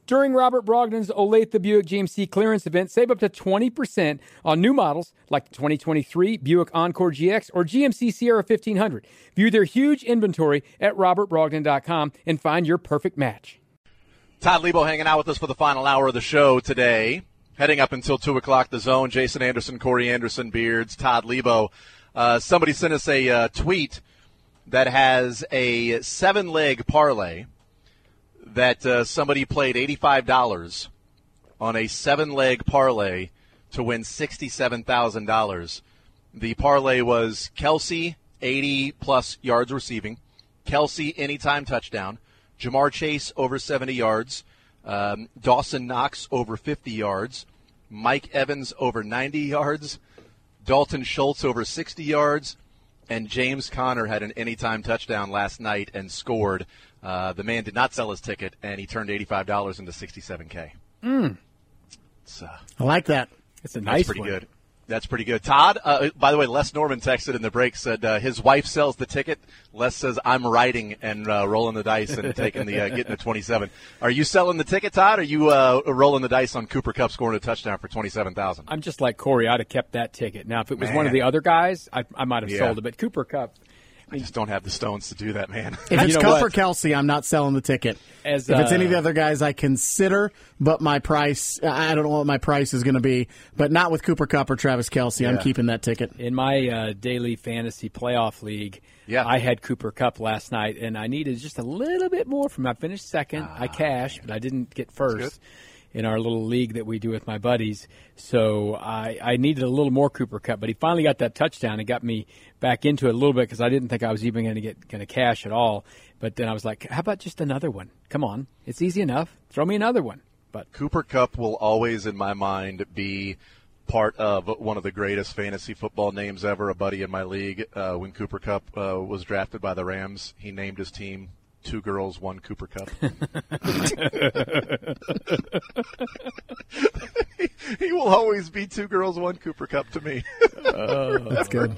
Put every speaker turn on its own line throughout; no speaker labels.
During Robert Brogdon's Olathe Buick GMC clearance event, save up to 20% on new models like the 2023 Buick Encore GX or GMC Sierra 1500. View their huge inventory at robertbrogdon.com and find your perfect match.
Todd Lebo hanging out with us for the final hour of the show today. Heading up until 2 o'clock, The Zone. Jason Anderson, Corey Anderson, Beards, Todd Lebo. Somebody sent us a tweet that has a 7-leg parlay that somebody played $85 on a 7-leg parlay to win $67,000. The parlay was Kelsey, 80-plus yards receiving, Kelsey, anytime touchdown, Jamar Chase, over 70 yards, Dawson Knox, over 50 yards, Mike Evans, over 90 yards, Dalton Schultz, over 60 yards, and James Conner had an anytime touchdown last night and scored. The man did not sell his ticket, and he turned $85 into $67K.
I like that.
It's a nice
That's pretty
one.
good. That's pretty good. Todd, by the way, Les Norman texted in the break, said his wife sells the ticket. Les says, I'm riding and rolling the dice and taking the getting the 27. Are you selling the ticket, Todd, or are you rolling the dice on Cooper Kupp scoring a touchdown for $27,000?
I'm just like Corey. I'd have kept that ticket. Now, if it was one of the other guys, I might have sold it. But Cooper Kupp,
I just don't have the stones to do that, man.
If it's Kupp or Kelsey, I'm not selling the ticket. If it's any of the other guys, I consider, but my price, I don't know what my price is going to be, but not with Cooper Kupp or Travis Kelsey. I'm keeping that ticket.
In my daily fantasy playoff league, I had Cooper Kupp last night, and I needed just a little bit more from him. I finished second. I cashed, but I didn't get first in our little league that we do with my buddies. So I needed a little more Cooper Kupp, but he finally got that touchdown and got me back into it a little bit because I didn't think I was even going to cash at all. But then I was like, how about just another one? Come on. It's easy enough. Throw me another one. But
Cooper Kupp will always, in my mind, be part of one of the greatest fantasy football names ever. A buddy in my league, when Cooper Kupp was drafted by the Rams, he named his team 2 Girls, 1 Cooper Kupp. He will always be 2 Girls, 1 Cooper Kupp to me.
That's good.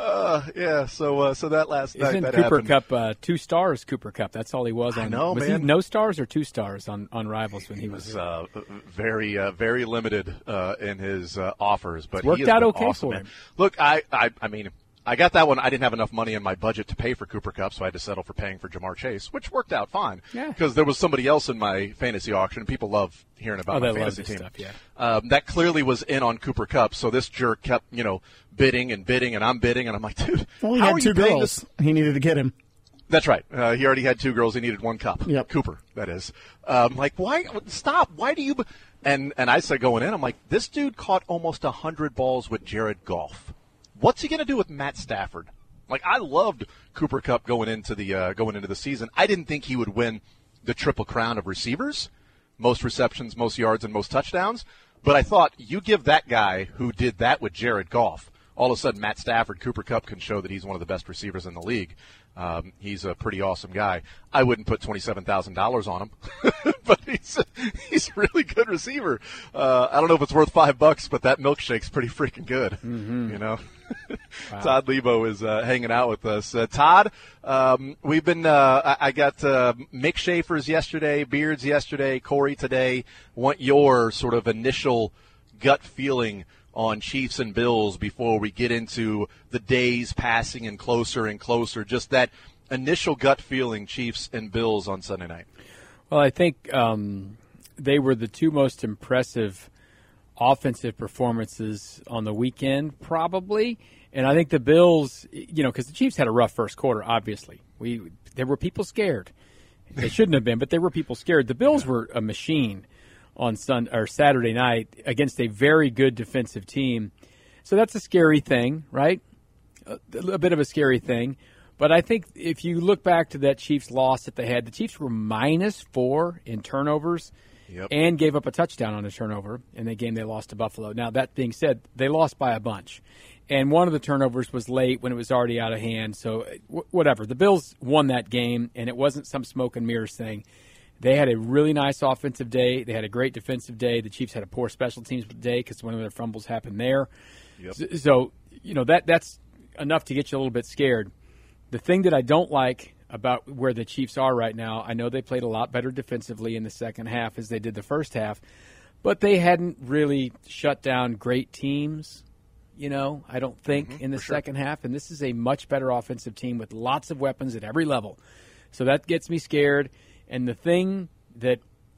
So that last night
isn't
that
Cooper
happened.
Kupp 2 stars? Cooper Kupp. That's all he was on.
I know,
was
man.
he no stars or 2 stars on Rivals when he was
very very limited in his offers, but
worked
he has
out
been
okay
awesome,
for
man.
him.
Look, I mean, I got that one. I didn't have enough money in my budget to pay for Cooper Kupp, so I had to settle for paying for Jamar Chase, which worked out fine. Because there was somebody else in my fantasy auction. People love hearing about my fantasy team.
Stuff,
that clearly was in on Cooper Kupp, so this jerk kept, bidding, and I'm bidding, and I'm like, dude,
Well, he
how
had
are
2
you paying
girls.
this?
He needed to get him.
That's right. He already had 2 girls. He needed 1 cup.
Yep.
Cooper, that is. Like, why? Stop. Why do you? And I said going in, I'm like, this dude caught almost 100 balls with Jared Goff. What's he going to do with Matt Stafford? Like, I loved Cooper Kupp going into the season. I didn't think he would win the triple crown of receivers, most receptions, most yards, and most touchdowns. But I thought, you give that guy who did that with Jared Goff, all of a sudden Matt Stafford, Cooper Kupp can show that he's one of the best receivers in the league. He's a pretty awesome guy. I wouldn't put $27,000 on him, but he's a really good receiver. I don't know if it's worth $5, but that milkshake's pretty freaking good.
Mm-hmm.
Wow. Todd Lebo is hanging out with us. Todd, we've been. I got Mick Schaefer's yesterday, Beards yesterday, Corey today. Want your sort of initial gut feeling on Chiefs and Bills before we get into the days passing and closer, just that initial gut feeling, Chiefs and Bills on Sunday night.
Well, I think they were the 2 most impressive offensive performances on the weekend, probably. And I think the Bills, because the Chiefs had a rough first quarter, obviously. There were people scared. They shouldn't have been, but there were people scared. The Bills were a machine on Saturday night against a very good defensive team. So that's a scary thing, right? A bit of a scary thing. But I think if you look back to that Chiefs loss that they had, the Chiefs were -4 in turnovers and gave up a touchdown on a turnover in the game they lost to Buffalo. Now, that being said, they lost by a bunch. And one of the turnovers was late when it was already out of hand. So whatever. The Bills won that game, and it wasn't some smoke and mirrors thing. They had a really nice offensive day. They had a great defensive day. The Chiefs had a poor special teams day because one of their fumbles happened there. So that's enough to get you a little bit scared. The thing that I don't like about where the Chiefs are right now. I know they played a lot better defensively in the second half as they did the first half, but they hadn't really shut down great teams, I don't think, in the second half. And this is a much better offensive team with lots of weapons at every level. So that gets me scared. And the thing that,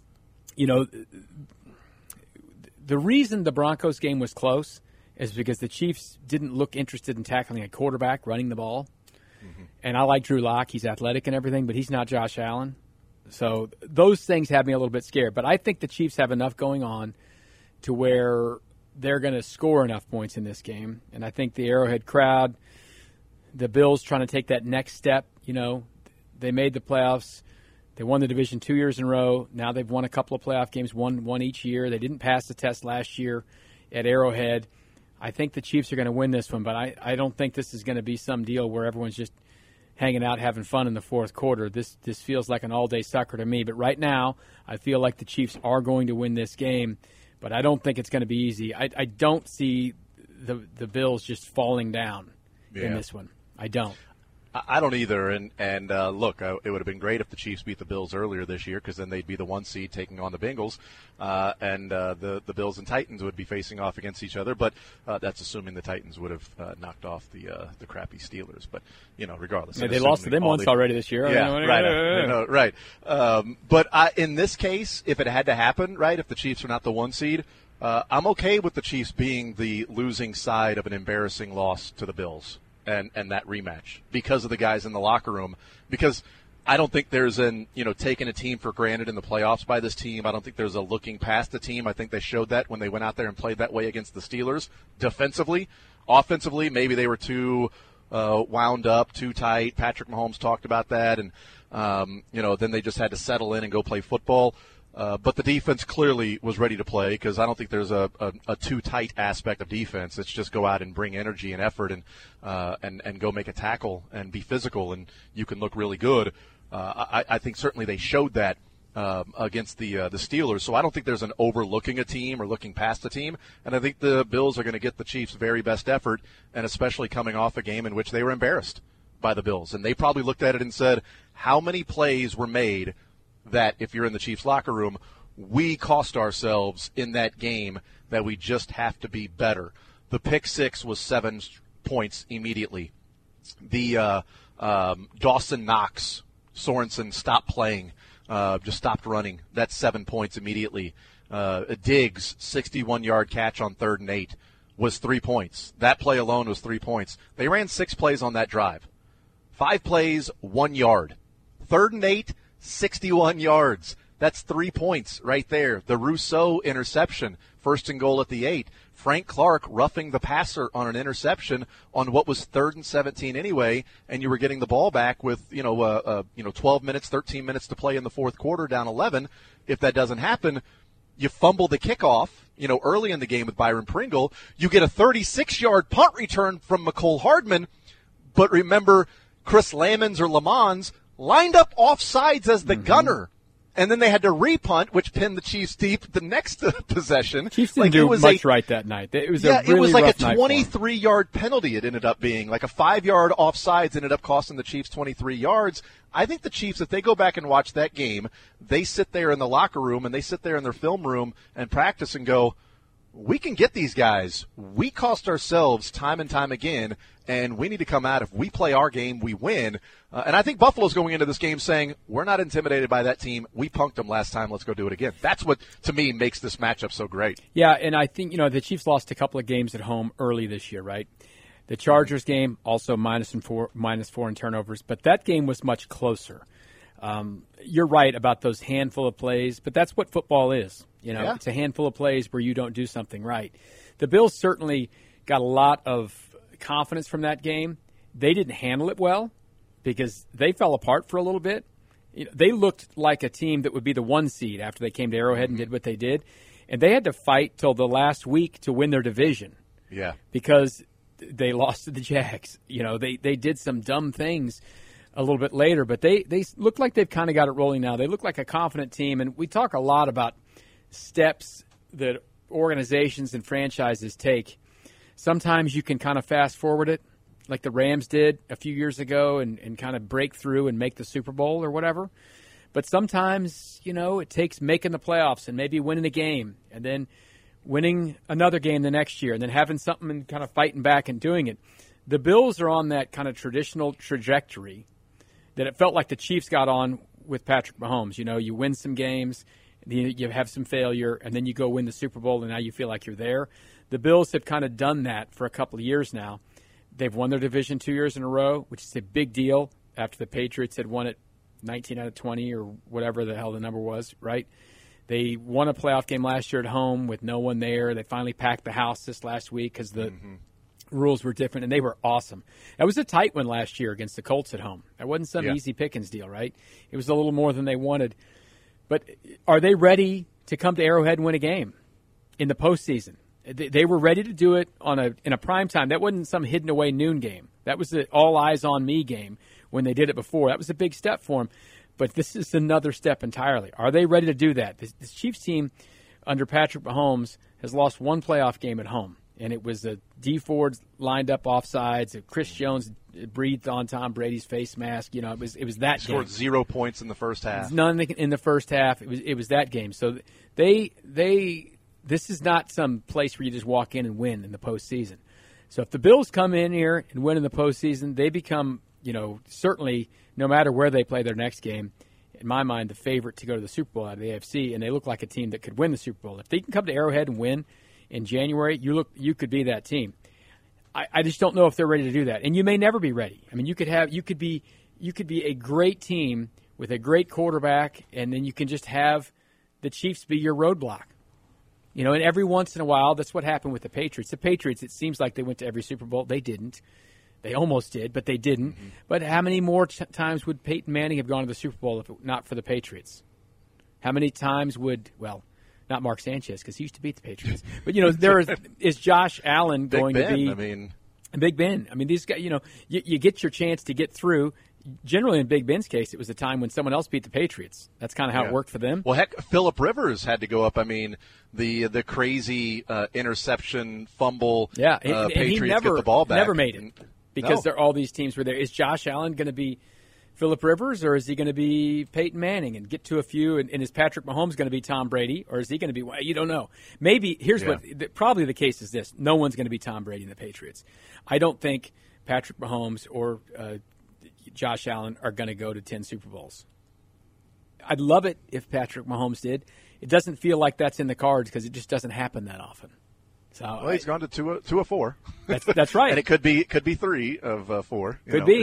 the reason the Broncos game was close is because the Chiefs didn't look interested in tackling a quarterback running the ball. And I like Drew Lock. He's athletic and everything, but he's not Josh Allen. So those things have me a little bit scared. But I think the Chiefs have enough going on to where they're going to score enough points in this game. And I think the Arrowhead crowd, the Bills trying to take that next step, they made the playoffs. They won the division 2 years in a row. Now they've won a couple of playoff games, one each year. They didn't pass the test last year at Arrowhead. I think the Chiefs are going to win this one, but I don't think this is going to be some deal where everyone's just hanging out, having fun in the fourth quarter. This feels like an all-day sucker to me. But right now, I feel like the Chiefs are going to win this game, but I don't think it's going to be easy. I don't see the Bills just falling down in this one. I don't.
I don't either, and look, it would have been great if the Chiefs beat the Bills earlier this year, because then they'd be the 1 seed taking on the Bengals, and the Bills and Titans would be facing off against each other. But that's assuming the Titans would have knocked off the crappy Steelers. But regardless,
they lost to them once already this year.
Yeah, right. But in this case, if it had to happen, right, if the Chiefs are not the 1 seed, I'm okay with the Chiefs being the losing side of an embarrassing loss to the Bills. And that rematch because of the guys in the locker room, because I don't think there's taking a team for granted in the playoffs by this team. I don't think there's a looking past the team. I think they showed that when they went out there and played that way against the Steelers defensively. Offensively, maybe they were too wound up, too tight. Patrick Mahomes talked about that, and then they just had to settle in and go play football. But the defense clearly was ready to play, because I don't think there's a too tight aspect of defense. It's just go out and bring energy and effort and go make a tackle and be physical, and you can look really good. I think certainly they showed that against the Steelers. So I don't think there's an overlooking a team or looking past a team. And I think the Bills are going to get the Chiefs' very best effort, and especially coming off a game in which they were embarrassed by the Bills. And they probably looked at it and said, how many plays were made that, if you're in the Chiefs locker room, we cost ourselves in that game, that we just have to be better. The pick six was 7 points immediately. The Dawson Knox, Sorensen stopped playing, just stopped running. That's 7 points immediately. Diggs, 61-yard catch on 3rd and 8 was 3 points. That play alone was 3 points. They ran 6 plays on that drive. 5 plays, 1 yard. 3rd and 8, 61 yards. That's 3 points right there. The Rousseau interception, 1st and goal at the 8. Frank Clark roughing the passer on an interception on what was 3rd and 17 anyway, and you were getting the ball back with 12 minutes, 13 minutes to play in the fourth quarter, down 11. If that doesn't happen, you fumble the kickoff, early in the game with Byron Pringle. You get a 36-yard punt return from McCole Hardman, but remember, Chris Lamons or Lamons lined up off sides as the gunner, and then they had to repunt, which pinned the Chiefs deep the next possession.
Chiefs didn't do much right that night. It was a really
it was like
rough
a 23-yard penalty. It ended up being like a 5-yard offsides ended up costing the Chiefs 23 yards. I think the Chiefs, if they go back and watch that game, they sit there in the locker room and they sit there in their film room and practice and go, we can get these guys. We cost ourselves time and time again, and we need to come out. If we play our game, we win. And I think Buffalo's going into this game saying, we're not intimidated by that team. We punked them last time. Let's go do it again. That's what, to me, makes this matchup so great.
Yeah, and I think, the Chiefs lost a couple of games at home early this year, right? The Chargers game, also -4 in turnovers, but that game was much closer. You're right about those handful of plays, but that's what football is. It's a handful of plays where you don't do something right. The Bills certainly got a lot of confidence from that game. They didn't handle it well because they fell apart for a little bit. They looked like a team that would be the 1 seed after they came to Arrowhead and did what they did. And they had to fight till the last week to win their division.
Yeah.
Because they lost to the Jags. They did some dumb things a little bit later, but they look like they've kind of got it rolling now. They look like a confident team, and we talk a lot about steps that organizations and franchises take. Sometimes you can kind of fast forward it, like the Rams did a few years ago and kind of break through and make the Super Bowl or whatever. But sometimes, it takes making the playoffs and maybe winning a game and then winning another game the next year and then having something and kind of fighting back and doing it. The Bills are on that kind of traditional trajectory that it felt like the Chiefs got on with Patrick Mahomes. You win some games, you have some failure, and then you go win the Super Bowl, and now you feel like you're there. The Bills have kind of done that for a couple of years now. They've won their division 2 years in a row, which is a big deal after the Patriots had won it 19 out of 20 or whatever the hell the number was, right? They won a playoff game last year at home with no one there. They finally packed the house this last week because the rules were different, and they were awesome. That was a tight one last year against the Colts at home. That wasn't some easy pickings deal, right? It was a little more than they wanted. But are they ready to come to Arrowhead and win a game in the postseason? They were ready to do it in a prime time. That wasn't some hidden away noon game. That was the all eyes on me game when they did it before. That was a big step for them. But this is another step entirely. Are they ready to do that? This Chiefs team under Patrick Mahomes has lost one playoff game at home, and it was Dee Ford lined up offsides. Chris Jones breathed on Tom Brady's face mask. It was that game.
Scored 0 points in the first half.
None in the first half. It was that game. So this is not some place where you just walk in and win in the postseason. So if the Bills come in here and win in the postseason, they become, certainly no matter where they play their next game, in my mind, the favorite to go to the Super Bowl out of the AFC, and they look like a team that could win the Super Bowl. If they can come to Arrowhead and win in January, you could be that team. I just don't know if they're ready to do that, and you may never be ready. I mean, you could be a great team with a great quarterback, and then you can just have the Chiefs be your roadblock. And every once in a while, that's what happened with the Patriots. The Patriots, it seems like they went to every Super Bowl. They didn't. They almost did, but they didn't. Mm-hmm. But how many more times would Peyton Manning have gone to the Super Bowl if not for the Patriots? How many times not Mark Sanchez, because he used to beat the Patriots. But, is Josh Allen going to be Big Ben? I mean, these guys, you get your chance to get through. Generally, in Big Ben's case, it was a time when someone else beat the Patriots. That's kind of how it worked for them.
Well, heck, Phillip Rivers had to go up. I mean, the crazy interception fumble.
Yeah,
Patriots get the ball back.
Never made it because all these teams were there. Is Josh Allen going to be Phillip Rivers, or is he going to be Peyton Manning and get to a few? And is Patrick Mahomes going to be Tom Brady, or is he going to be? Well, you don't know. Maybe probably the case is this: no one's going to be Tom Brady in the Patriots. I don't think Patrick Mahomes or Josh Allen are going to go to 10 Super Bowls. I'd love it if Patrick Mahomes did. It doesn't feel like that's in the cards because it just doesn't happen that often. So
he's gone to two of four.
That's right,
and it could be 3 of 4.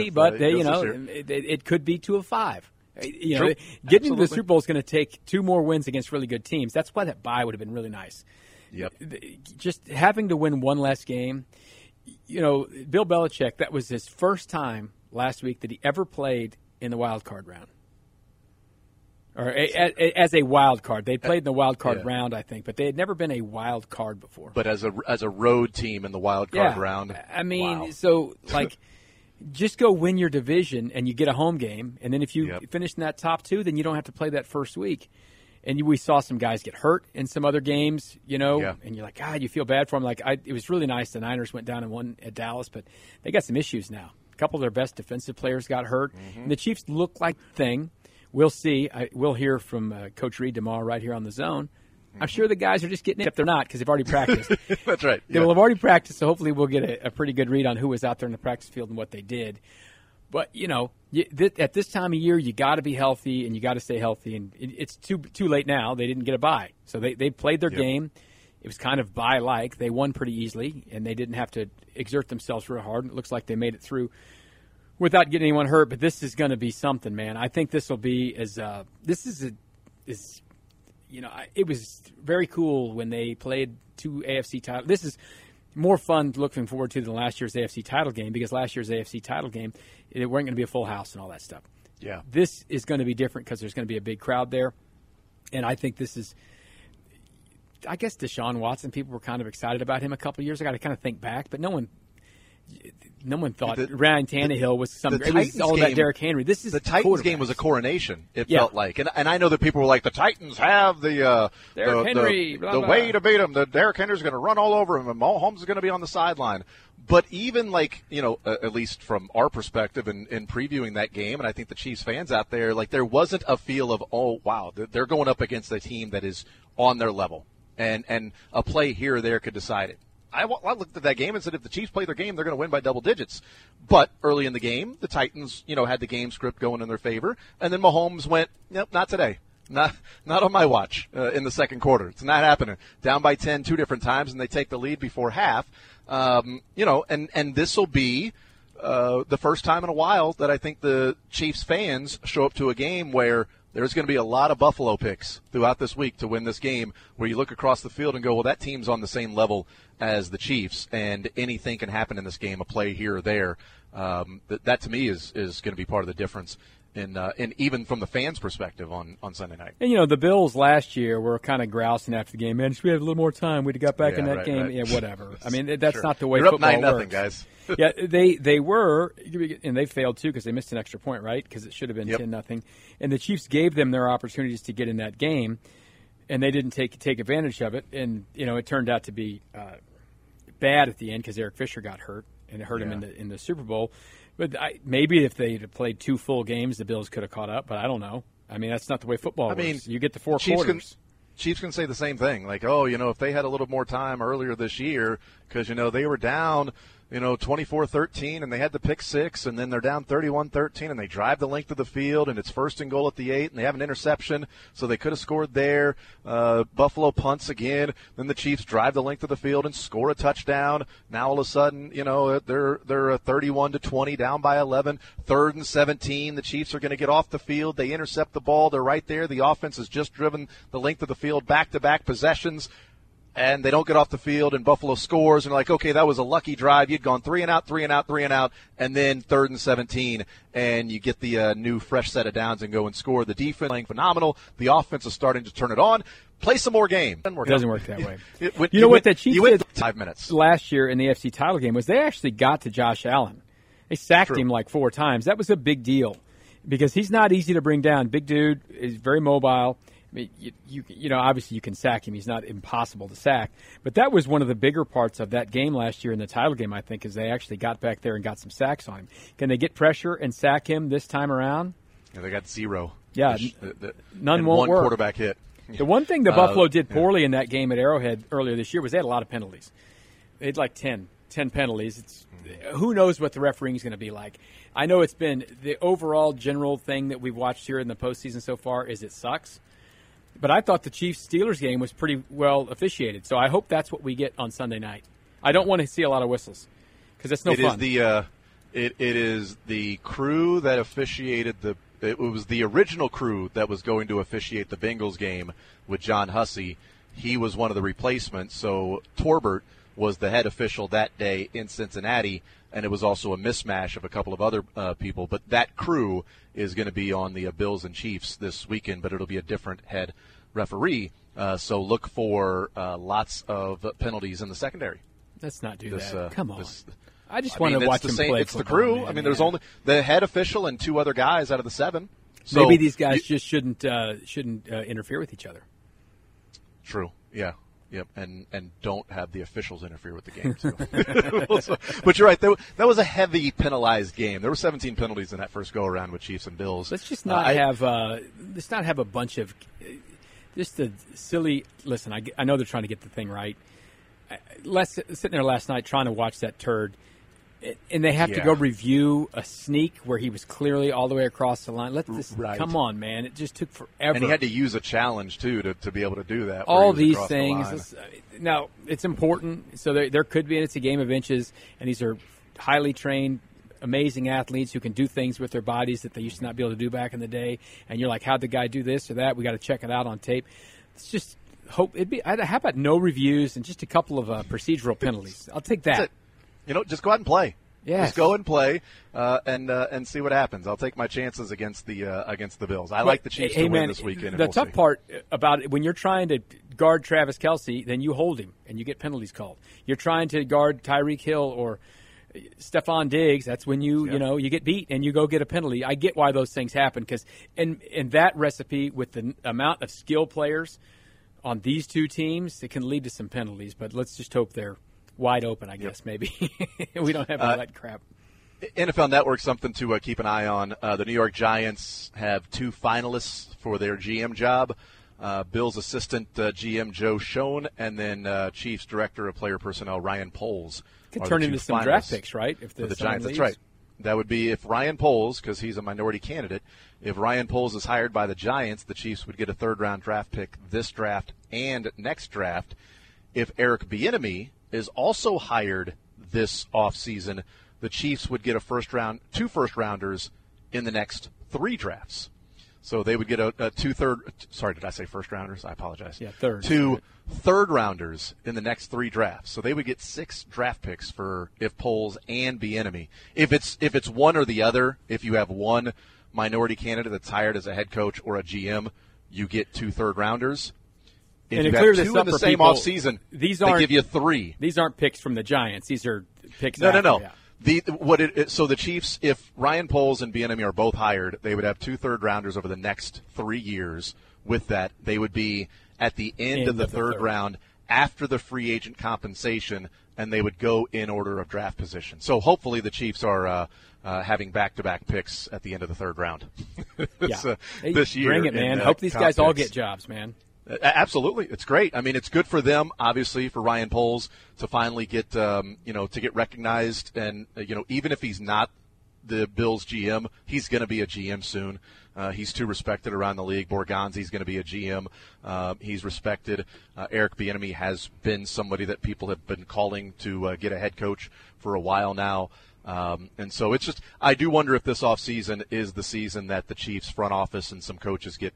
It could be 2 of 5.
True.
Getting to the Super Bowl is going to take 2 more wins against really good teams. That's why that bye would have been really nice.
Yep.
Just having to win one less game. Bill Belichick, that was his first time last week that he ever played in the wild card round. Or as a wild card. They played in the wild card round, I think, but they had never been a wild card before.
But as a road team in the wild card round.
I mean,
wow.
So just go win your division and you get a home game, and then if you finish in that top 2, then you don't have to play that first week. And we saw some guys get hurt in some other games, and you're like, God, you feel bad for them. It was really nice the Niners went down and won at Dallas, but they got some issues now. A couple of their best defensive players got hurt. Mm-hmm. And the Chiefs look like the thing. We'll see. We'll hear from Coach Reed tomorrow right here on The Zone. I'm sure the guys are just getting it, except they're not because they've already practiced.
That's right.
They will have already practiced, so hopefully we'll get a pretty good read on who was out there in the practice field and what they did. But, at this time of year, you got to be healthy and you got to stay healthy. And it's too late now. They didn't get a bye. So they played their game. It was kind of bye-like. They won pretty easily, and they didn't have to exert themselves real hard. It looks like they made it through without getting anyone hurt. But this is going to be something, man. I think this will be it was very cool when they played 2 AFC titles. This is more fun looking forward to than last year's AFC title game because last year's AFC title game, it weren't going to be a full house and all that stuff.
Yeah.
This is going to be different because there's going to be a big crowd there. And I think this is – I guess Deshaun Watson, people were kind of excited about him a couple of years ago. I got to kind of think back, but no one no one thought Ryan Tannehill was some. It was all about Derrick Henry. This is
the Titans game was a coronation. It felt like, and I know that people were like, the Titans have the way to beat them. The Derrick Henry's going to run all over him, and Mahomes is going to be on the sideline. But even at least from our perspective in previewing that game, and I think the Chiefs fans out there, like there wasn't a feel of, oh wow, they're going up against a team that is on their level, and a play here or there could decide it. I looked at that game and said if the Chiefs play their game, they're going to win by double digits. But early in the game, the Titans, had the game script going in their favor, and then Mahomes went, nope, not today. Not on my watch in the second quarter. It's not happening. Down by 10 two different times, and they take the lead before half. And this will be the first time in a while that I think the Chiefs fans show up to a game where there's going to be a lot of Buffalo picks throughout this week to win this game, where you look across the field and go, well, that team's on the same level as the Chiefs, and anything can happen in this game, a play here or there. That to me is going to be part of the difference in even from the fans' perspective on Sunday night.
And, the Bills last year were kind of grousing after the game. Man, if we had a little more time, we'd have got back in that game.
Right.
Yeah, whatever. I mean, that's not the way
You're
football
up 9-0,
works.
guys.
Yeah, they were, and they failed too because they missed an extra point, right? Because it should have been 10-0. And the Chiefs gave them their opportunities to get in that game, and they didn't take advantage of it. And it turned out to be bad at the end because Eric Fisher got hurt, and it hurt him in the Super Bowl. But maybe if they had played 2 full games, the Bills could have caught up. But I don't know. I mean, that's not the way football works. You get the 4 quarters.
Chiefs can say the same thing. Like, if they had a little more time earlier this year because, they were down – 24-13, and they had the pick 6, and then they're down 31-13, and they drive the length of the field, and it's 1st and goal at the 8, and they have an interception, so they could have scored there. Buffalo punts again. Then the Chiefs drive the length of the field and score a touchdown. Now all of a sudden, they're 31-20, down by 11. 3rd and 17, the Chiefs are going to get off the field. They intercept the ball. They're right there. The offense has just driven the length of the field, back-to-back possessions. And they don't get off the field, and Buffalo scores, and like, okay, that was a lucky drive. You'd gone 3 and out, and then 3rd and 17, and you get the new fresh set of downs and go and score. The defense playing phenomenal. The offense is starting to turn it on. Play some more game.
It doesn't work that way. What the Chiefs did
5 minutes
last year in the AFC title game was they actually got to Josh Allen. They sacked him like 4 times. That was a big deal because he's not easy to bring down. Big dude, is very mobile. I mean, obviously you can sack him. He's not impossible to sack. But that was one of the bigger parts of that game last year in the title game, I think, is they actually got back there and got some sacks on him. Can they get pressure and sack him this time around?
Yeah, they got 0.
Yeah, none won't work.
One quarterback hit.
The one thing that Buffalo did poorly in that game at Arrowhead earlier this year was they had a lot of penalties. They had like 10 penalties. Who knows what the refereeing is going to be like. I know it's been the overall general thing that we've watched here in the postseason so far is it sucks. But I thought the Chiefs-Steelers game was pretty well officiated, so I hope that's what we get on Sunday night. I don't want to see a lot of whistles because it's no fun.
It is the crew that officiated it was the original crew that was going to officiate the Bengals game with John Hussey. He was one of the replacements, so Torbert was the head official that day in Cincinnati, and it was also a mismatch of a couple of other people. But that crew is going to be on the Bills and Chiefs this weekend, but it'll be a different head referee. So look for lots of penalties in the secondary.
Let's not do that. Come on. I just want to watch them play.
It's the crew.
Man,
I mean, there's only the head official and 2 other guys out of the 7. So
maybe these guys just shouldn't interfere with each other.
True. Yeah. Yep, and don't have the officials interfere with the game. So. But you're right. That was a heavy penalized game. There were 17 penalties in that first go around with Chiefs and Bills.
Let's just not have a bunch of just the silly. Listen, I know they're trying to get the thing right. Sitting there last night trying to watch that turd, and they have to go review a sneak where he was clearly all the way across the line. Come on, man! It just took forever.
And he had to use a challenge too to be able to do that.
All these things. Now it's important. So there could be, and it's a game of inches, and these are highly trained, amazing athletes who can do things with their bodies that they used to not be able to do back in the day. And you're like, how'd the guy do this or that? We got to check it out on tape. It's just hope it'd be. How about no reviews and just a couple of procedural penalties? I'll take that.
Just go out and play.
Yes.
Just go and play and see what happens. I'll take my chances against the Bills. I like the Chiefs to win this weekend.
The tough part about it, when you're trying to guard Travis Kelce, then you hold him and you get penalties called. You're trying to guard Tyreek Hill or Stephon Diggs, that's when you get beat and you go get a penalty. I get why those things happen because in that recipe with the amount of skill players on these two teams, it can lead to some penalties. But let's just hope they're wide open, I guess, maybe. We don't have all that crap.
NFL Network, something to keep an eye on. The New York Giants have 2 finalists for their GM job. Bills assistant GM Joe Schoen, and then Chiefs director of player personnel Ryan Poles.
Could turn into some draft picks, right? If
the Giants, that's right. That would be if Ryan Poles, because he's a minority candidate, if Ryan Poles is hired by the Giants, the Chiefs would get a 3rd-round draft pick this draft and next draft. If Eric Bieniemy is also hired this offseason, the Chiefs would get 2 first-rounders in the next 3 drafts. So they would get a 2/3. Sorry, did I say first-rounders? I apologize.
Yeah, third.
2 third-rounders in the next 3 drafts. So they would get 6 draft picks for if Poles and Bieniemy. If it's one or the other, if you have one minority candidate that's hired as a head coach or a GM, you get 2 third-rounders. If
and
you
to
have
clear
2
this
in
up
the
for
same
people,
offseason, they give you 3.
These aren't picks from the Giants. These are picks.
No.
Yeah.
So the Chiefs, if Ryan Poles and Bieniemy are both hired, they would have 2 third-rounders over the next 3 years. With that, they would be at the end of the third round after the free agent compensation, and they would go in order of draft position. So hopefully the Chiefs are having back-to-back picks at the end of the 3rd round this year.
Bring it, man. Hope these guys all get jobs, man.
Absolutely, it's great. I mean, it's good for them, obviously, for Ryan Poles to finally get to get recognized, and even if he's not the Bills GM, he's going to be a GM soon. He's too respected around the league. Borgonzi's going to be a GM. He's respected. Eric Bieniemy has been somebody that people have been calling to get a head coach for a while now. And so it's just, I do wonder if this offseason is the season that the Chiefs front office and some coaches get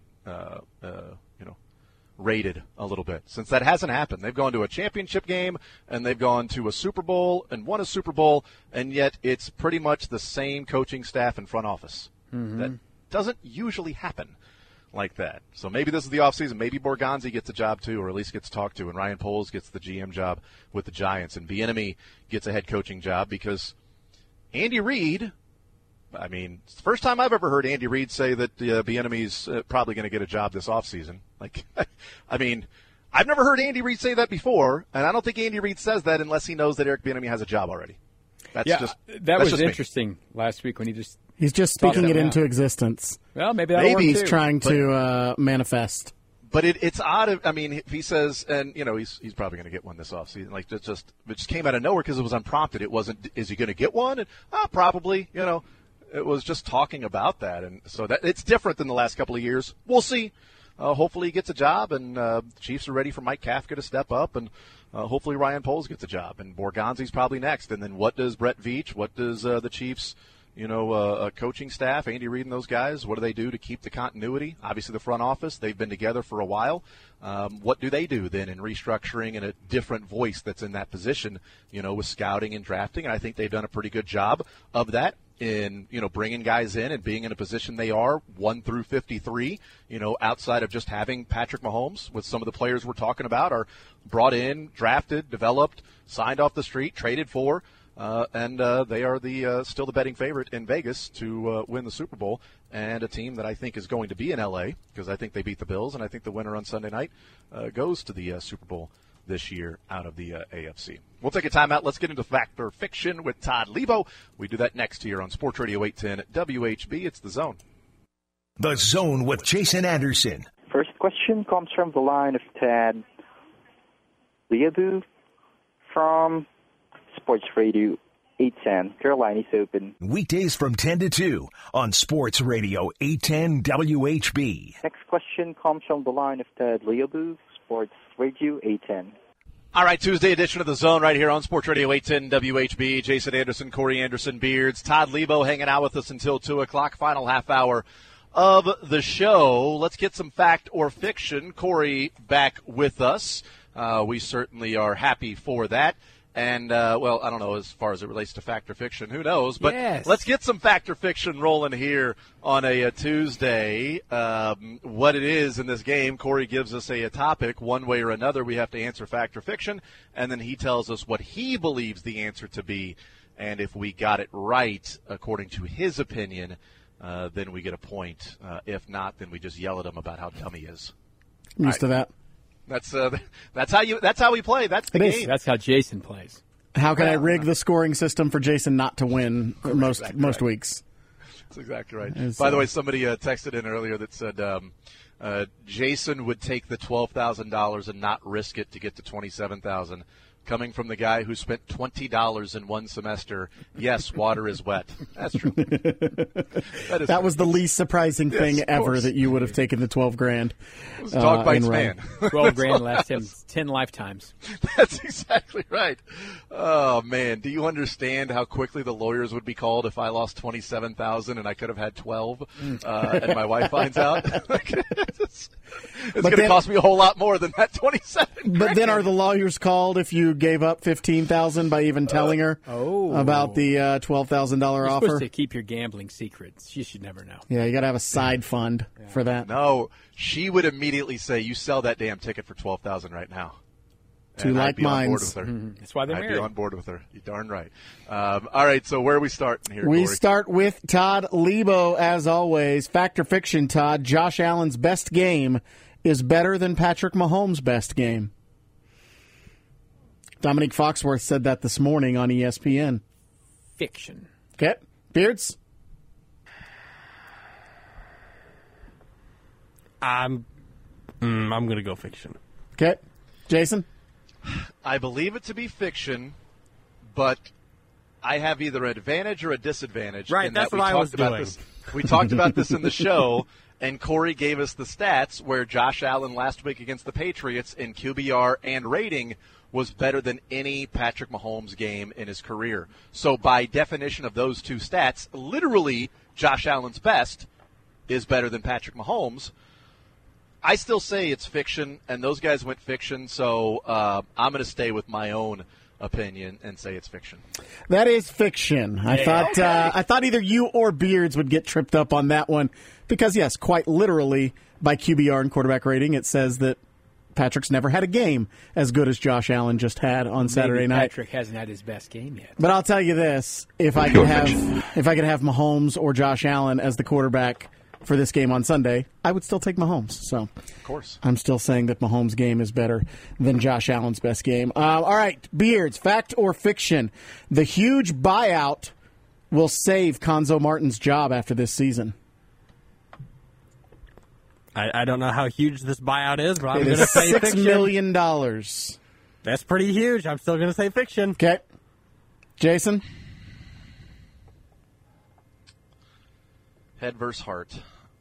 rated a little bit, since that hasn't happened. They've gone to a championship game and they've gone to a Super Bowl and won a Super Bowl, and yet it's pretty much the same coaching staff and front office. Mm-hmm. That doesn't usually happen like that. So maybe this is the offseason. Maybe Borgonzi gets a job too, or at least gets talked to, and Ryan Poles gets the GM job with the Giants, and Bieniemy gets a head coaching job, because Andy Reid, I mean, it's the first time I've ever heard Andy Reid say that Bieniemy's probably going to get a job this offseason. Like, I mean, I've never heard Andy Reid say that before, and I don't think Andy Reid says that unless he knows that Eric Bieniemy has a job already.
That was interesting last week when
he's just speaking it into existence.
Well, maybe that'll work too.
He's trying to manifest.
But it's odd. I mean, if he says, and he's probably going to get one this offseason. Like, it just came out of nowhere because it was unprompted. It wasn't, is he going to get one? And, probably. It was just talking about that, and so that it's different than the last couple of years. We'll see. Hopefully he gets a job, and the Chiefs are ready for Mike Kafka to step up, and hopefully Ryan Poles gets a job, and Borgonzi's probably next. And then what does Brett Veach, what does the Chiefs, coaching staff, Andy Reid and those guys, what do they do to keep the continuity? Obviously the front office, they've been together for a while. What do they do then in restructuring and a different voice that's in that position, with scouting and drafting? And I think they've done a pretty good job of that in, bringing guys in and being in a position they are 1 through 53, outside of just having Patrick Mahomes, with some of the players we're talking about are brought in, drafted, developed, signed off the street, traded for, and they are still the betting favorite in Vegas to win the Super Bowl, and a team that I think is going to be in L.A. because I think they beat the Bills, and I think the winner on Sunday night goes to the Super Bowl this year out of the AFC. We'll take a timeout. Let's get into Fact or Fiction with Todd Lebo. We do that next here on Sports Radio 810 WHB. It's The Zone.
The Zone with Jason Anderson.
First question comes from the line of Ted Leabu from Sports Radio 810. Your line is open.
Weekdays from 10 to 2 on Sports Radio 810 WHB.
Next question comes from the line of Ted Leabu, Sports Radio 810.
All right, Tuesday edition of The Zone right here on Sports Radio 810 WHB. Jason Anderson, Corey Anderson, Beards. Todd Lebo hanging out with us until 2 o'clock, final half hour of the show. Let's get some fact or fiction. Corey back with us. We certainly are happy for that. And, I don't know as far as it relates to fact or fiction. Who knows? But
yes.
Let's get some fact or fiction rolling here on a Tuesday. What it is in this game, Corey gives us a topic. One way or another, we have to answer fact or fiction. And then he tells us what he believes the answer to be. And if we got it right, according to his opinion, then we get a point. If not, then we just yell at him about how dumb he is.
I'm used to that.
That's how we play. That's the game.
That's how Jason plays.
How can I rig the scoring system for Jason not to win most weeks?
That's exactly right. By the way, somebody texted in earlier that said Jason would take the $12,000 and not risk it to get to $27,000. Coming from the guy who spent $20 in one semester, yes, water is wet. That's true.
That was the least surprising thing ever that you would have taken the $12,000.
It was dog bites man.
$12,000 lasts him 10 lifetimes.
That's exactly right. Oh man, do you understand how quickly the lawyers would be called if I lost $27,000 and I could have had 12, and my wife finds out? It's going to cost me a whole lot more than that $27,000.
But then are the lawyers called if you gave up $15,000 by even telling her about the $12,000 offer?
You're supposed to keep your gambling secrets. She should never know.
Yeah, you got to have a side fund for that.
No, she would immediately say, "You sell that damn ticket for $12,000 right now."
Two like minds.
That's why they're married.
I'd be on board with her. You're darn right. All right, so where are we starting here,
We
Corey?
start with Todd Lebo, as always. Fact or fiction, Todd? Josh Allen's best game is better than Patrick Mahomes' best game. Dominique Foxworth said that this morning on ESPN.
Fiction.
Okay. Beards?
I'm going to go fiction.
Okay. Jason?
I believe it to be fiction, but I have either an advantage or a disadvantage.
Right, that's what I was doing.
We talked about this in the show, and Corey gave us the stats where Josh Allen last week against the Patriots in QBR and rating was better than any Patrick Mahomes game in his career. So by definition of those two stats, literally Josh Allen's best is better than Patrick Mahomes. I still say it's fiction, and those guys went fiction, so I'm going to stay with my own opinion and say it's fiction.
That is fiction. I thought either you or Beards would get tripped up on that one because, yes, quite literally by QBR and quarterback rating, it says that Patrick's never had a game as good as Josh Allen just had on Saturday night.
Patrick hasn't had his best game yet.
But I'll tell you this: if I could have Mahomes or Josh Allen as the quarterback for this game on Sunday, I would still take Mahomes. So,
of course,
I'm still saying that Mahomes' game is better than Josh Allen's best game. All right, Beards, fact or fiction? The huge buyout will save Konzo Martin's job after this season.
I don't know how huge this buyout is, but I'm going to say
$6
fiction.
$6 million.
That's pretty huge. I'm still going to say fiction.
Okay. Jason?
Head versus heart.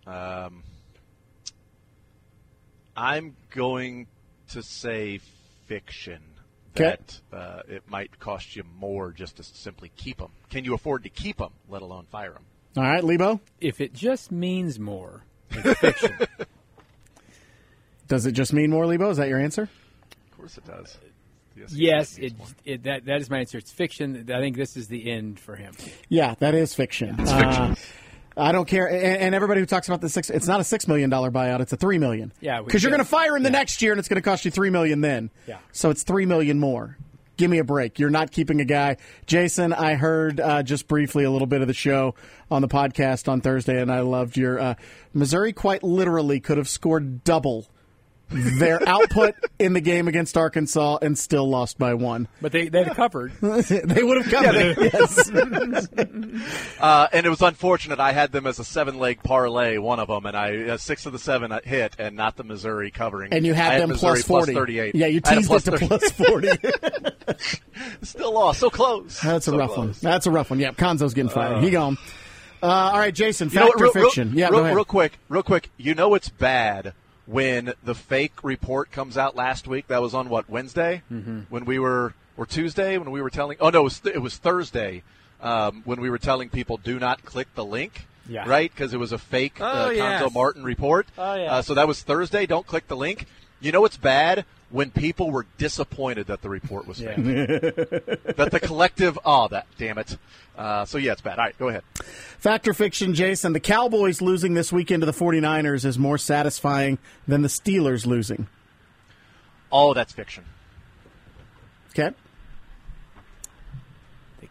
I'm going to say fiction. That it might cost you more just to simply keep them. Can you afford to keep them, let alone fire them?
All right, Lebo?
If it just means more, it's fiction.
Does it just mean more, Lebo? Is that your answer?
Of course it does.
Yes, that is my answer. It's fiction. I think this is the end for him.
Yeah, that is fiction.
It's fiction.
I don't care. And everybody who talks about it's not a $6 million buyout. It's a $3 million.
Yeah,
because you're going to fire him the next year, and it's going to cost you $3 million then.
Yeah.
So it's $3 million more. Give me a break. You're not keeping a guy. Jason, I heard just briefly a little bit of the show on the podcast on Thursday, and I loved your Missouri quite literally could have scored double their output in the game against Arkansas and still lost by 1.
But they covered.
They would have covered. Yes.
And it was unfortunate. I had them as a 7-leg parlay, one of them, and 6 of the 7 hit, and not the Missouri covering.
And you had them
Missouri
plus 40.
Plus 38.
Yeah, you teased it to plus 40.
Still lost. So close.
That's
so
a rough
close.
one. That's a rough one. Yeah, Konzo's getting fired. He gone. All right, Jason, fact or fiction? Go ahead.
Real quick. You know it's bad when the fake report comes out last week. That was on Wednesday, when we were, or Tuesday when we were telling. Oh no, it was Thursday when we were telling people do not click the link.
Yeah.
Right, because it was a fake Konzo Martin report.
Oh yeah.
So that was Thursday. Don't click the link. You know it's bad when people were disappointed that the report was fake. That the collective, damn it. So yeah, it's bad. All right, go ahead.
Fact or fiction, Jason? The Cowboys losing this weekend to the 49ers is more satisfying than the Steelers losing.
Oh, that's fiction.
Okay.
The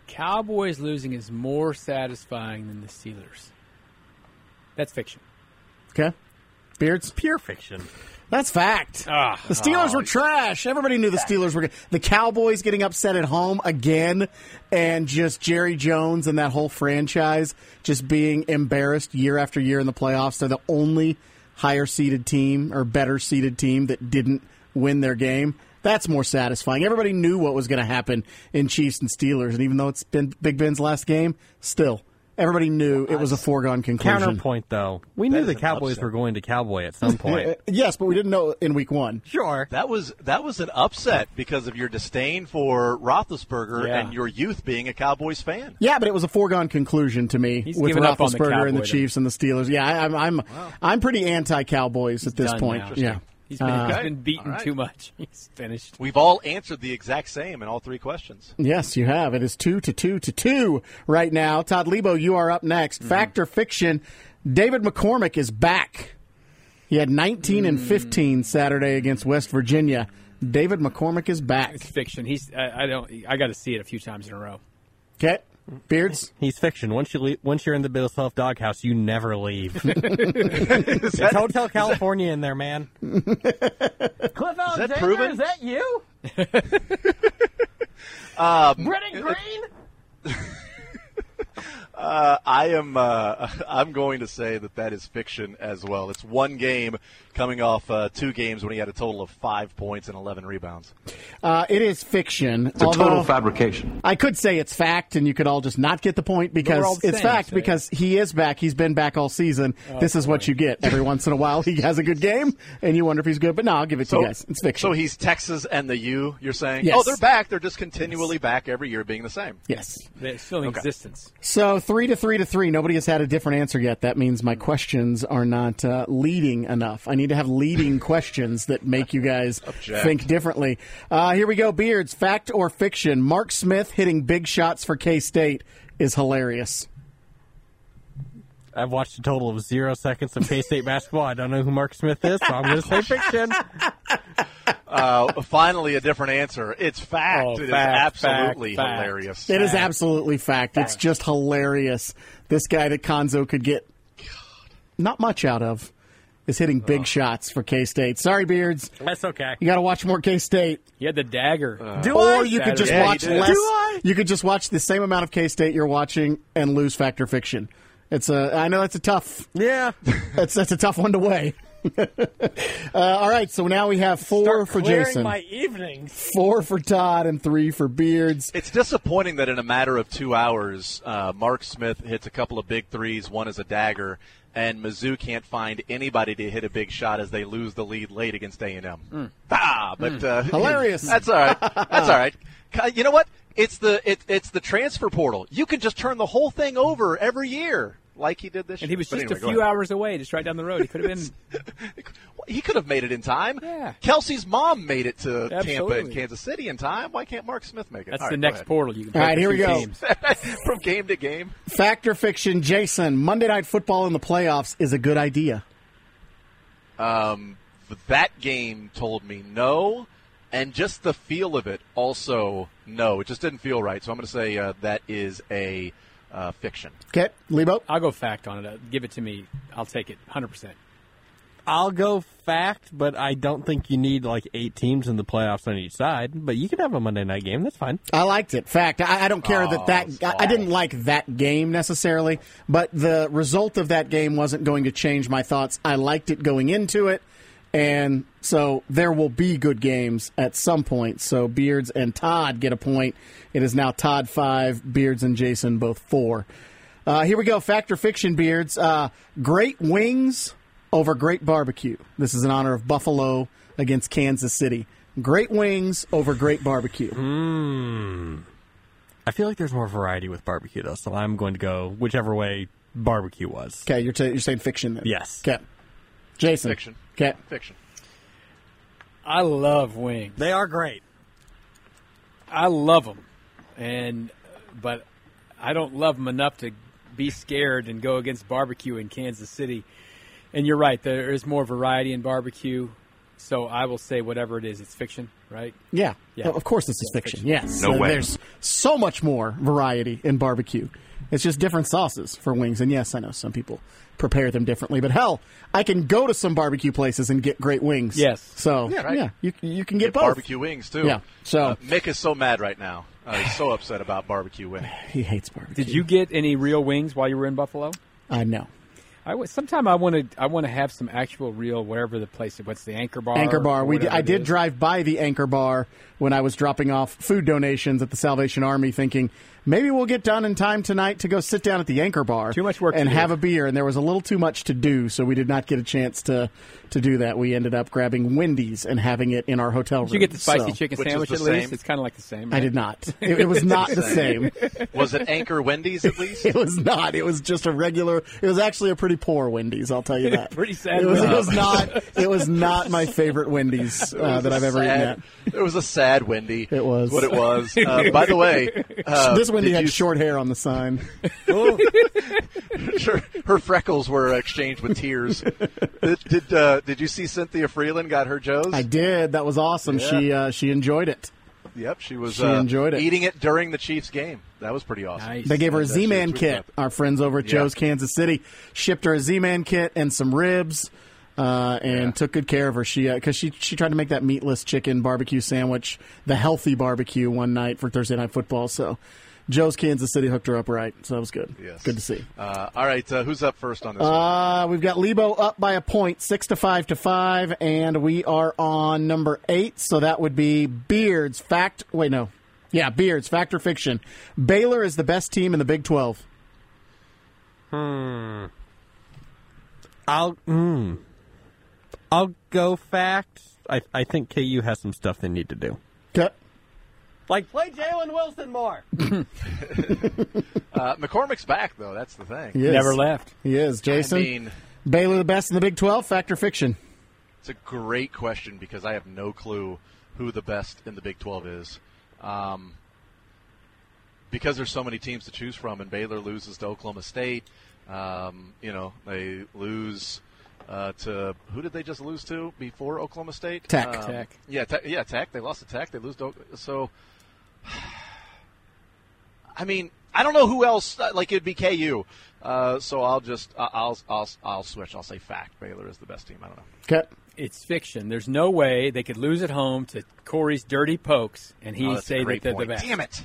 Cowboys losing is more satisfying than the Steelers. That's fiction.
Okay. Beards?
Pure fiction.
That's fact. The Steelers were trash. Everybody knew the Steelers were good. The Cowboys getting upset at home again, and just Jerry Jones and that whole franchise just being embarrassed year after year in the playoffs. They're the only higher-seeded team or better-seeded team that didn't win their game. That's more satisfying. Everybody knew what was going to happen in Chiefs and Steelers, and even though it's been Big Ben's last game, still, everybody knew it was a foregone conclusion.
Counterpoint, though. We knew the Cowboys were going to Cowboy at some point.
Yes, but we didn't know in week one.
Sure.
That was an upset because of your disdain for Roethlisberger and your youth being a Cowboys fan.
Yeah, but it was a foregone conclusion to me
He's
with
given up on the
Roethlisberger and the
Cowboy,
Chiefs and the Steelers. Yeah, I'm pretty anti-Cowboys at this
done
point.
now.
Yeah.
He's been beaten too much. He's finished.
We've all answered the exact same in all three questions.
Yes, you have. It is 2-2 right now. Todd Lebo, you are up next. Fact or fiction, David McCormick is back. He had 19 and 15 Saturday against West Virginia. David McCormick is back.
It's fiction. I got to see it a few times in a row.
Okay. Beards?
He's fiction. Once you're in the Bill Self doghouse, you never leave. It's Hotel California in there, man. Cliff Alexander,
proven?
is that you? Brennan Green?
I'm going to say that is fiction as well. It's one game coming off 2 games when he had a total of 5 points and 11 rebounds.
It is fiction.
It's a total fabrication.
I could say it's fact, and you could all just not get the point because it's fact because he is back. He's been back all season. This is what you get. Every once in a while he has a good game, and you wonder if he's good. But no, I'll give it to you guys. It's fiction.
So he's Texas and the U, you're saying?
Yes.
Oh, they're back. They're just continually back every year being the same.
Yes.
They're still in existence.
So 3-3. Nobody has had a different answer yet. That means my questions are not leading enough. I need to have leading questions that make you guys think differently. Here we go, Beards. Fact or fiction? Mark Smith hitting big shots for K-State is hilarious.
I've watched a total of 0 seconds of K-State basketball. I don't know who Mark Smith is, so I'm going to say fiction.
Finally, a different answer. It's fact. It is absolutely hilarious.
It is absolutely fact. It's just hilarious. This guy that Konzo could get not much out of is hitting big shots for K-State. Sorry, Beards.
That's okay.
You got to watch more K-State.
He had the dagger.
Or you could just watch
Saturday.
less.
Do I?
You could just watch the same amount of K-State you're watching and lose fact or fiction. I know that's a tough.
Yeah.
That's a tough one to weigh. All right, so now we have 4 for Jason,
my evenings.
4 for Todd, and 3 for Beards.
It's disappointing that in a matter of 2 hours, Mark Smith hits a couple of big threes, one is a dagger, and Mizzou can't find anybody to hit a big shot as they lose the lead late against A&M.
Hilarious.
That's all right. That's all right. You know what? It's the transfer portal. You can just turn the whole thing over every year. Like he did this year.
And he was
But
just
anyway,
a few hours away, just right down the road. He could have been.
He could have made it in time.
Yeah.
Kelsey's mom made it to Tampa
Absolutely.
and Kansas City in time. Why can't Mark Smith make it?
That's
All
the
right,
next
go ahead.
portal. You can
All right,
play
here we
for
go.
teams.
From game to game.
Fact or fiction, Jason? Monday Night Football in the playoffs is a good idea.
That game told me no, and just the feel of it also no. It just didn't feel right. So I'm going to say that is a fiction.
Okay, Lebo.
I'll go fact on it. Give it to me. I'll take it 100%.
I'll go fact, but I don't think you need like 8 teams in the playoffs on each side. But you can have a Monday night game. That's fine.
I liked it. Fact. I don't care I didn't like that game necessarily, but the result of that game wasn't going to change my thoughts. I liked it going into it, and so there will be good games at some point. So Beards and Todd get a point. It is now Todd 5, Beards and Jason both 4. Here we go. Fact or fiction, Beards. Great wings over great barbecue. This is in honor of Buffalo against Kansas City. Great wings over great barbecue.
I feel like there's more variety with barbecue, though, so I'm going to go whichever way barbecue was.
Okay, you're saying fiction then?
Yes.
Okay. Jason.
Fiction.
Okay.
Fiction.
I love wings.
They are great.
I love them, but I don't love them enough to be scared and go against barbecue in Kansas City. And you're right, there is more variety in barbecue. So I will say whatever it is, it's fiction, right?
Yeah.
Yeah.
Of course this is fiction. Yes.
No way.
There's so much more variety in barbecue. It's just different sauces for wings. And yes, I know some people prepare them differently. But hell, I can go to some barbecue places and get great wings.
Yes.
So,
Yeah, right.
you can get both.
Barbecue wings, too.
Yeah. So
Mick is so mad right now. He's so upset about barbecue wings.
he hates barbecue.
Did you get any real wings while you were in Buffalo?
No.
Sometime I want to have some actual real wherever the place. What's the Anchor Bar?
Anchor Bar.
or
I
whatever it
did
is.
drive by the Anchor Bar when I was dropping off food donations at the Salvation Army, thinking maybe we'll get done in time tonight to go sit down at the Anchor Bar.
Too much work
and
to do.
have a beer. And there was a little too much to do, so we did not get a chance to do that. We ended up grabbing Wendy's and having it in our hotel room.
Did you get the spicy
So-
chicken
Which is
sandwich
the
at least?
same.
It's kind of like the same.
I
Right?
did not. It was not the same.
Was it Anchor Wendy's at least?
It was not. It was just a regular. It was actually a pretty poor Wendy's. I'll tell you that.
Pretty sad.
It was
Wendy's.
not. It was not my favorite Wendy's that I've ever eaten at.
It was a sad Wendy.
It was.
What it was. By the way,
This Wendy
did
had
you-
short hair on the sign.
her freckles were exchanged with tears. Did you see Cynthia Freeland got her Joe's?
I did. That was awesome.
Yeah.
She enjoyed it.
Yep, she was
She enjoyed it.
eating it during the Chiefs game. That was pretty awesome.
Nice.
They gave her a
That
Z-Man
shit was
kit.
up.
Our friends over at
Yeah.
Joe's Kansas City shipped her a Z-Man kit and some ribs, and took good care of her. Because she tried to make that meatless chicken barbecue sandwich, the healthy barbecue, one night for Thursday Night Football. So Joe's Kansas City hooked her up right. So that was good.
Yes.
Good to see.
All right, who's up first on this one?
We've got Lebo up by a point, 6-5, and we are on number 8. So that would be Beards. Beards. Fact or fiction? Baylor is the best team in the Big 12.
I'll go fact. I think KU has some stuff they need to do.
Okay.
Like, play Jalen Wilson more.
McCormick's back, though. That's the thing.
He is.
Never left.
He is. Jason,
I mean,
Baylor the best in the Big 12, fact or fiction?
it's a great question because I have no clue who the best in the Big 12 is. Because there's so many teams to choose from, and Baylor loses to Oklahoma State. They lose to – who did they just lose to before Oklahoma State?
Tech.
Tech.
Yeah, Tech. They lost to Tech. They lose to – so, I mean, I don't know who else. It'd be KU. So I'll switch. I'll say fact. Baylor is the best team. I don't know.
Okay.
It's fiction. There's no way they could lose at home to Corey's Dirty Pokes, and he
That's a
say that
great
they're the
point.
best.
Damn it.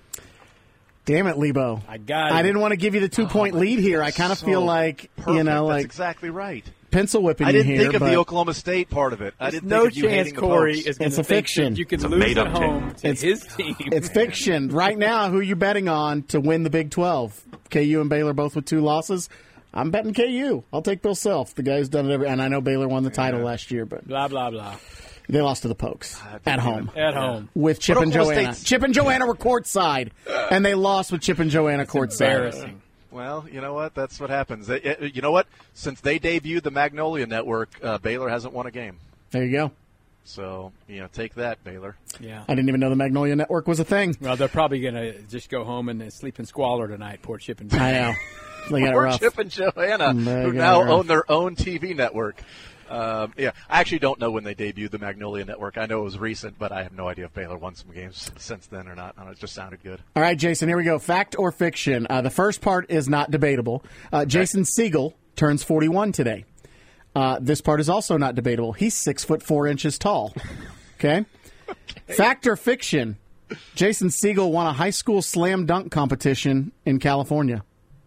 Damn it, Lebo.
I got it.
I didn't want to give you the 2-point lead here. I kind of feel like,
Perfect.
like
That's exactly right.
pencil whipping
I
you
didn't
here.
think of
but
the Oklahoma State part of it. I
There's
didn't
no
think of you
chance
hating the
Corey
Pokes.
is going
It's
to
a
think
fiction.
that you can
It's a
lose at
made-up team.
home to his team.
It's fiction. Right now, who are you betting on to win the Big 12? KU and Baylor both with 2 losses? I'm betting KU. I'll take Bill Self, the guy who's done it and I know Baylor won the title last year, but
Blah, blah, blah.
they lost to the Pokes at home.
At home.
With Chip
But
and
Oklahoma
Joanna.
State's-
Chip and Joanna were courtside, and they lost with Chip and Joanna courtside.
Embarrassing.
Well, you know what? That's what happens. You know what? Since they debuted the Magnolia Network, Baylor hasn't won a game.
There you go.
So, take that, Baylor.
Yeah.
I didn't even know the Magnolia Network was a thing.
Well, they're probably going to just go home and sleep in squalor tonight. Poor Chip and
I know. They got it
Or
rough.
Chip and Joanna,
They
who
got
now
it rough.
own their own TV network. I actually don't know when they debuted the Magnolia Network. I know it was recent, but I have no idea if Baylor won some games since then or not. I don't know, it just sounded good.
All right, Jason, here we go. Fact or fiction? The first part is not debatable. Jason Siegel turns 41 today. This part is also not debatable. He's 6'4" tall. Okay? Fact or fiction? Jason Siegel won a high school slam dunk competition in California.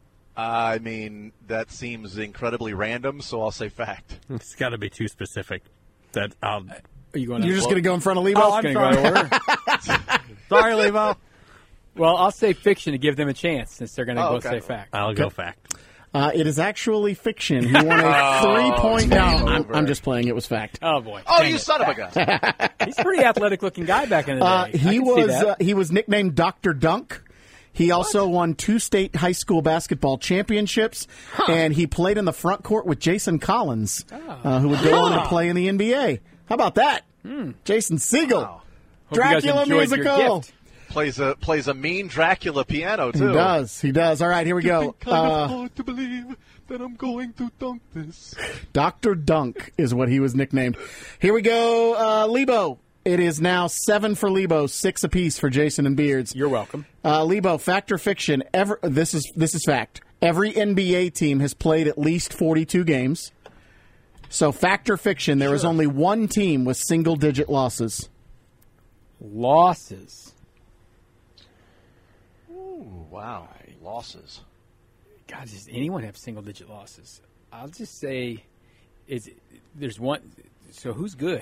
I mean, that seems incredibly random, so I'll say fact.
It's got to be too specific. That I'll.
Are you going
You're just going to go in front of Lebo?
Oh, I'm
going to go out of order?
Sorry, Levo.
Well, I'll say fiction to give them a chance since they're going to both
okay.
say fact.
I'll go fact.
It is actually fiction. He won a 3-point. No,
over.
I'm just playing. It was fact.
Oh, boy.
Oh,
Dang
you
it.
son of a gun.
He's a pretty athletic-looking guy back in the day. I
He
can see
was
that.
he was nicknamed Dr. Dunk. He also won 2 state high school basketball championships, and he played in the front court with Jason Collins, who would go on to play in the NBA. How about that? Jason Siegel,
Wow.
Hope you guys
Dracula
enjoyed your
musical.
gift.
Plays a mean Dracula piano too.
He does. All right, here we go.
Kind of hard to believe, then I'm going to dunk this.
Dr. Dunk is what he was nicknamed. Here we go, Lebo. It is now 7 for Lebo, 6 apiece for Jason and Beards.
You're welcome.
Lebo, fact or fiction? This is fact. Every NBA team has played at least 42 games. So fact or fiction, there is only one team with single-digit losses.
Losses.
Ooh, wow. Losses.
God, does anyone have single-digit losses? I'll just say there's one. So who's good?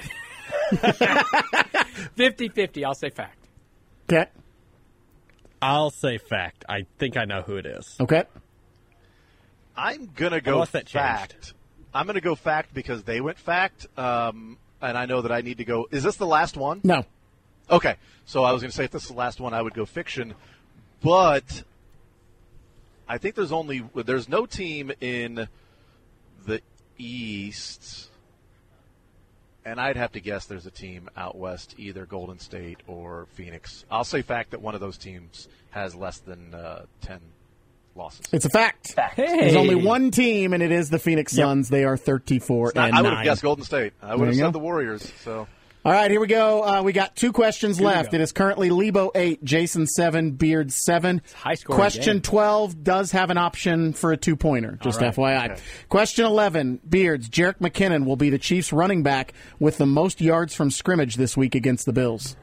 50-50. I'll say fact.
Okay.
I'll say fact. I think I know who it is.
Okay.
I'm going to go
Unless that
fact.
changed.
I'm going to go fact because they went fact, and I know that I need to go. Is this the last one?
No.
Okay. So I was going to say if this is the last one, I would go fiction. But I think there's no team in the East, and I'd have to guess there's a team out west, either Golden State or Phoenix. I'll say fact that one of those teams has less than 10 losses.
It's a fact.
Hey.
There's only one team, and it is the Phoenix Suns. They are 34 and 9.
I would have guessed Golden State. I would have
you
said
go.
the Warriors. So.
All right, here we go. We got 2 questions left.
go.
It is currently Lebo 8, Jason 7, Beard 7.
high-scoring
Question
game.
12 does have an option for a 2-pointer, just
right.
FYI.
Okay.
Question 11, Beards, Jerick McKinnon will be the Chiefs running back with the most yards from scrimmage this week against the Bills.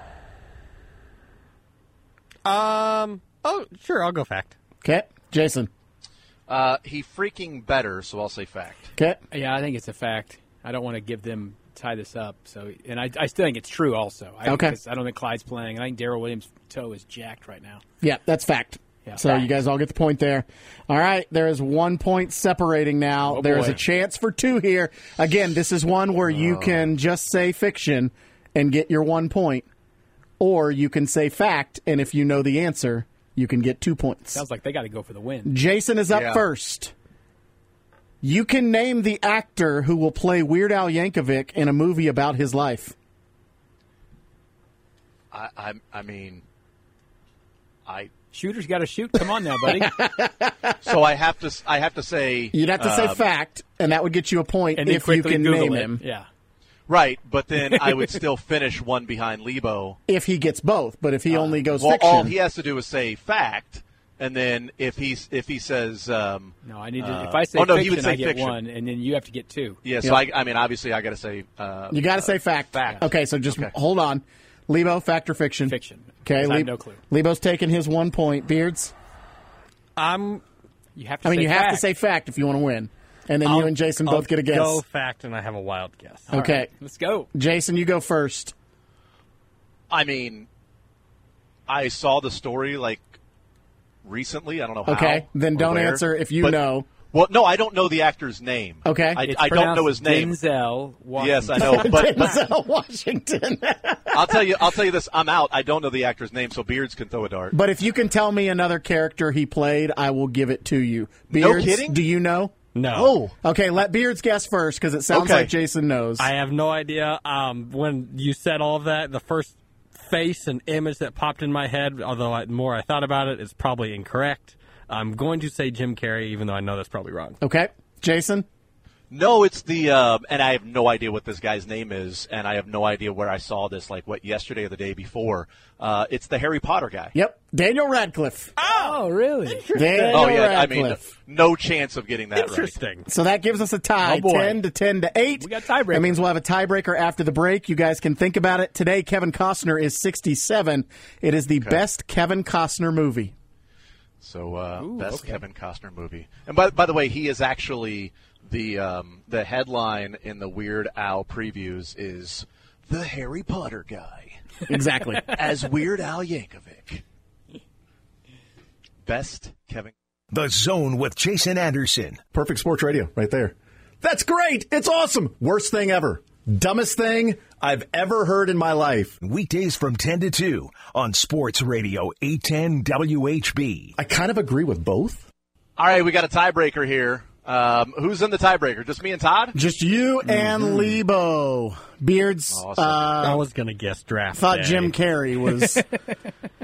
Oh, sure, I'll go fact.
Okay, Jason.
He freaking better, so I'll say fact.
Okay,
Yeah, I think it's a fact. I don't want to tie this up. So, and I still think it's true. Also,
Okay.
because I don't think Clyde's playing, and I think Darrell Williams' toe is jacked right now.
yeah, that's fact.
Yeah.
So you guys all get the point there. All right, there is 1 point separating now.
Oh,
there is
boy.
a chance for 2 here. Again, this is one where you can just say fiction and get your 1 point, or you can say fact, and if you know the answer, you can get 2 points.
Sounds like they got to go for the win.
Jason is up
Yeah.
first. You can name the actor who will play Weird Al Yankovic in a movie about his life.
I mean,
Shooter's got to shoot. Come on now, buddy.
so I have to say
You'd have to say fact, and that would get you a point
And then
if you
quickly
can
Google
name
it.
him.
Yeah.
right, but then I would still finish one behind Lebo.
If he gets both, but if he only goes
Well,
fiction,
all he has to do is say fact, and then if he says
No, I need to. If I say
oh, no,
fiction,
he would say
I get
fiction.
1, and then you have to get 2.
yeah, so I mean obviously I got to say
you got to say fact.
fact.
Okay, so just
Okay.
hold on. Lebo, fact or fiction?
Fiction.
Okay,
'Cause I have no clue.
Lebo's taking his 1 point. Beards?
You have to.
I mean,
say
you have to
fact.
say fact if you want to win. And then you and Jason both get a guess.
Go fact, and I have a wild guess.
Okay.
Let's go.
Jason, you go first.
I mean, I saw the story like recently. I don't know how.
Okay, then
or
don't
where,
answer if you
but-
know.
Well, no, I don't know the actor's name.
Okay.
It's
I don't know his name.
Denzel Washington.
Yes, I know, but
Denzel Washington.
I'll tell you this. I'm out. I don't know the actor's name, so Beards can throw a dart.
But if you can tell me another character he played, I will give it to you.
No
Beards,
kidding?
do you know?
No.
Okay, let Beards guess first because it sounds
Okay.
like Jason knows.
I have no idea. When you said all of that, the first face and image that popped in my head, although the more I thought about it, it's probably incorrect. I'm going to say Jim Carrey, even though I know that's probably wrong.
Okay, Jason?
No, it's the and I have no idea what this guy's name is, and I have no idea where I saw this. Like what yesterday or the day before. It's the Harry Potter guy.
Yep, Daniel Radcliffe.
Oh, really?
Daniel
Oh yeah,
Radcliffe.
I mean, no chance of getting that right.
Interesting.
So that gives us a tie,
Oh, boy.
10 to 8.
We got tiebreaker.
That means we'll have a tiebreaker after the break. You guys can think about it. Today, Kevin Costner is 67. It is the best Kevin Costner movie.
So best Kevin Costner movie. And by the way, he is actually the headline in the Weird Al previews is the Harry Potter guy
Exactly.
as Weird Al Yankovic. Best Kevin.
The Zone with Jason Anderson.
Perfect sports radio right there. That's great. It's awesome. Worst thing ever. Dumbest thing I've ever heard in my life.
Weekdays from 10 to 2 on Sports Radio 810 WHB.
I kind of agree with both.
All right, we got a tiebreaker here. Who's in the tiebreaker? Just me and Todd?
Just you and Lebo. Beards,
Awesome.
I was going to guess draft
thought
day.
Jim Carrey was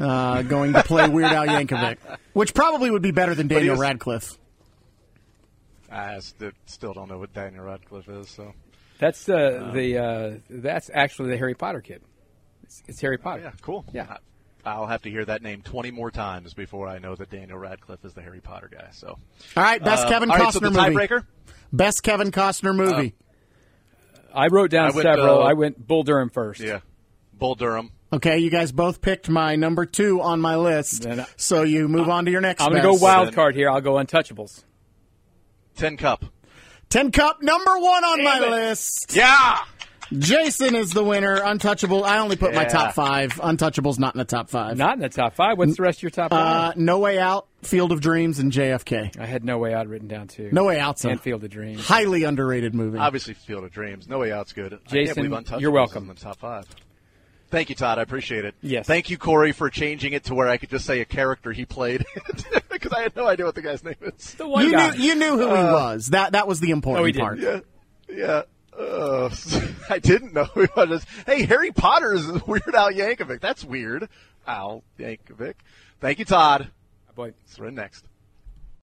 going to play Weird Al Yankovic, which probably would be better than Daniel
was-
Radcliffe.
I still don't know what Daniel Radcliffe is. So
that's that's actually the Harry Potter kid. It's Harry Potter.
Yeah, cool.
Yeah.
I'll have to hear that name 20 more times before I know that Daniel Radcliffe is the Harry Potter guy. So,
all right, best Kevin Costner
so the
movie.
Tiebreaker?
Best Kevin Costner movie.
I wrote down several. I went Bull Durham first.
Yeah, Bull Durham.
Okay, you guys both picked my number 2 on my list, so you move on to your next.
I'm going to go wild card here. I'll go Untouchables.
10 Cup.
10 Cup, number 1 on my list.
Yeah.
Jason is the winner. Untouchable. I only put my top 5. Untouchables not in the top 5.
Not in the top 5. What's the rest of your top 5?
No Way Out, Field of Dreams, and JFK.
I had No Way Out written down too.
No Way Out's
and Field of Dreams.
Highly underrated movie.
Obviously, Field of Dreams. No Way Out's good.
Jason,
I can't believe Untouchables
you're welcome.
is in the top 5. Thank you, Todd. I appreciate it.
Yes.
Thank you, Corey, for changing it to where I could just say a character he played because I had no idea what the guy's name is.
The one guy.
You knew who he was. That was the important part.
Yeah. I didn't know who he was. Hey, Harry Potter is Weird Al Yankovic. That's weird. Al Yankovic. Thank you, Todd.
Boy.
We're in next.